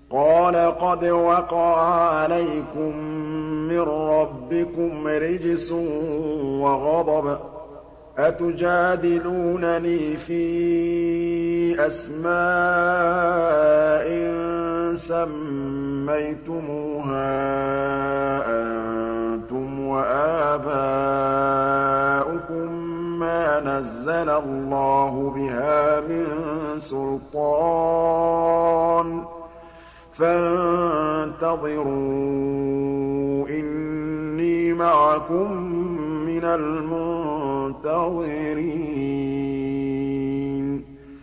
قَالَ قَدْ وَقَعَ عَلَيْكُم مِّن رَّبِّكُمْ رِجْسٌ وَغَضَبٌ ۖ أَتُجَادِلُونَنِي فِي أَسْمَاءٍ سَمَّيْتُمُوهَا أَنتُمْ وَآبَاؤُكُم مَّا نَزَّلَ اللَّهُ بِهَا مِن سُلْطَانٍ ۚ فَانتَظِرُوا إِنِّي مَعَكُم مِّنَ الْمُنتَظِرِينَ